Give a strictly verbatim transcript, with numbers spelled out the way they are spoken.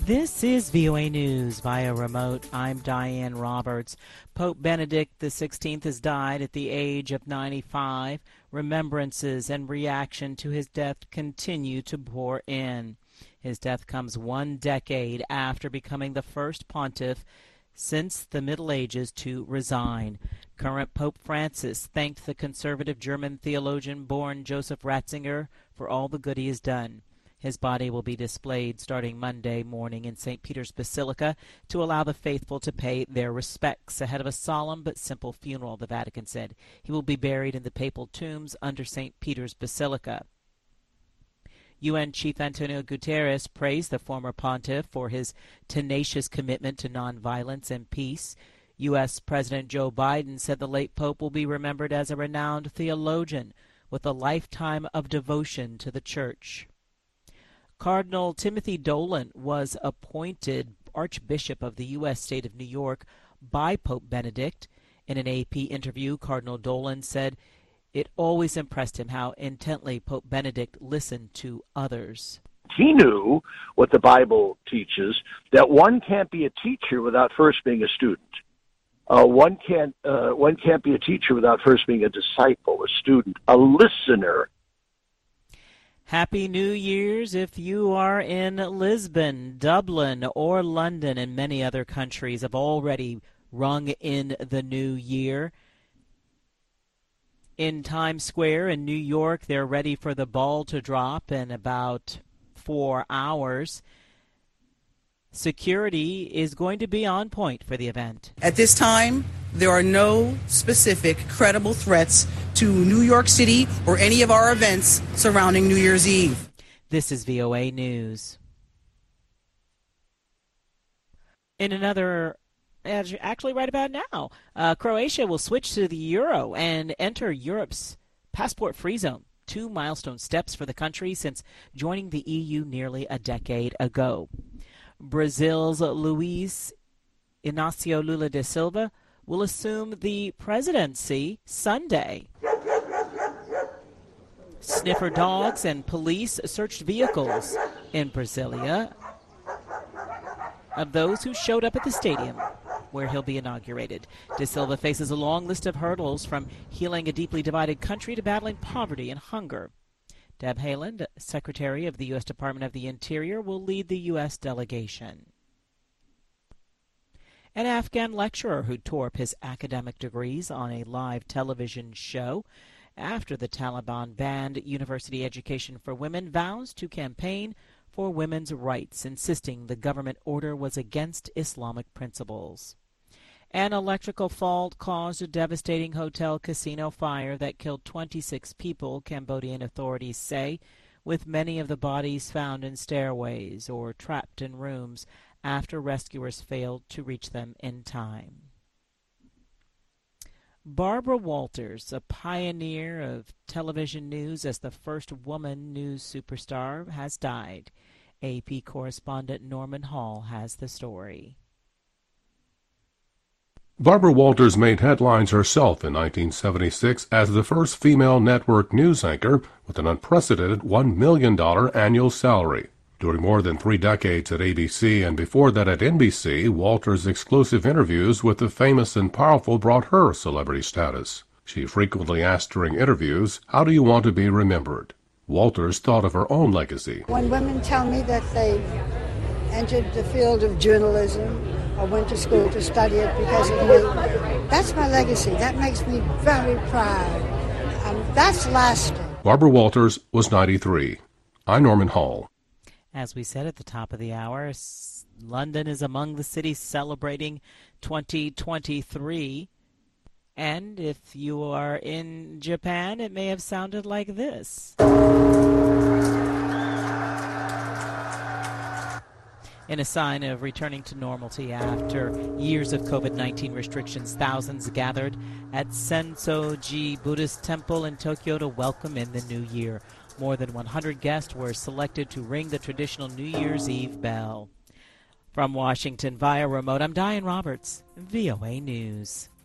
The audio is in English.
This is V O A News via remote. I'm Diane Roberts. Pope Benedict the sixteenth has died at the age of ninety-five. Remembrances and reaction to his death continue to pour in. His death comes one decade after becoming the first pontiff since the Middle Ages to resign. Current Pope Francis thanked the conservative German theologian born Joseph Ratzinger for all the good he has done. His body will be displayed starting Monday morning in Saint Peter's Basilica to allow the faithful to pay their respects ahead of a solemn but simple funeral, the Vatican said. He will be buried in the papal tombs under Saint Peter's Basilica. U N Chief Antonio Guterres praised the former pontiff for his tenacious commitment to nonviolence and peace. U S President Joe Biden said the late pope will be remembered as a renowned theologian with a lifetime of devotion to the Church. Cardinal Timothy Dolan was appointed Archbishop of the U S state of New York by Pope Benedict. In an A P interview, Cardinal Dolan said it always impressed him how intently Pope Benedict listened to others. He knew what the Bible teaches, that one can't be a teacher without first being a student. Uh, one can't uh, one can't be a teacher without first being a disciple, a student, a listener. Happy New Year's if you are in Lisbon, Dublin, or London, and many other countries have already rung in the new year. In Times Square in New York, they're ready for the ball to drop in about four hours. Security is going to be on point for the event. At this time, there are no specific credible threats to New York City or any of our events surrounding New Year's Eve. This is V O A News. In another, actually right about now, uh, Croatia will switch to the euro and enter Europe's passport-free zone. Two milestone steps for the country since joining the E U nearly a decade ago. Brazil's Luiz Inácio Lula da Silva will assume the presidency Sunday. Sniffer dogs and police searched vehicles in Brasilia of those who showed up at the stadium where he'll be inaugurated. Da Silva faces a long list of hurdles, from healing a deeply divided country to battling poverty and hunger. Deb Haaland, Secretary of the U S Department of the Interior, will lead the U S delegation. An Afghan lecturer who tore up his academic degrees on a live television show after the Taliban banned university education for women vows to campaign for women's rights, insisting the government order was against Islamic principles. An electrical fault caused a devastating hotel casino fire that killed twenty-six people, Cambodian authorities say, with many of the bodies found in stairways or trapped in rooms after rescuers failed to reach them in time. Barbara Walters, a pioneer of television news as the first woman news superstar, has died. A P correspondent Norman Hall has the story. Barbara Walters made headlines herself in nineteen seventy-six as the first female network news anchor with an unprecedented one million dollars annual salary. During more than three decades at A B C and before that at N B C, Walters' exclusive interviews with the famous and powerful brought her celebrity status. She frequently asked during interviews, "How do you want to be remembered?" Walters thought of her own legacy. When women tell me that they entered the field of journalism or went to school to study it because of me, that's my legacy. That makes me very proud. Um, that's lasting. Barbara Walters was ninety-three. I'm Norman Hall. As we said at the top of the hour, London is among the cities celebrating twenty twenty-three. And if you are in Japan, it may have sounded like this. In a sign of returning to normalcy after years of COVID nineteen restrictions, thousands gathered at Sensoji Buddhist Temple in Tokyo to welcome in the new year. More than one hundred guests were selected to ring the traditional New Year's Eve bell. From Washington via remote, I'm Diane Roberts, V O A News.